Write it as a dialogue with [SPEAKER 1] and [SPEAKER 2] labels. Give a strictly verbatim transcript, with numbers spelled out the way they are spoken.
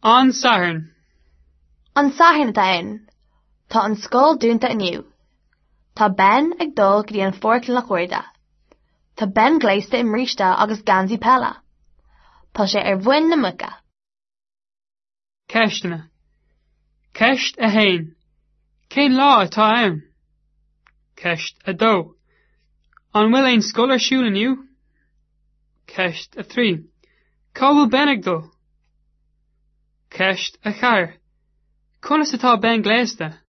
[SPEAKER 1] An Saharn.
[SPEAKER 2] An Saharn atá ann. Tá an scoil dúnta aniu. Tá Ben ag dul go dtí an forclán na cuirde. Tá Ben gléiste i mríosta agus gansaí pella. Tá sé ar bhain na muca.
[SPEAKER 1] Ceistena. Ceist a hain. Cén lá atá ann? Ceist a dó. An bhfuil ein scoil ar siúl aniu? Ceist a trí. Cá bhfuil Ben ag dul? Ceist a char. Conas atá Ben gléiste?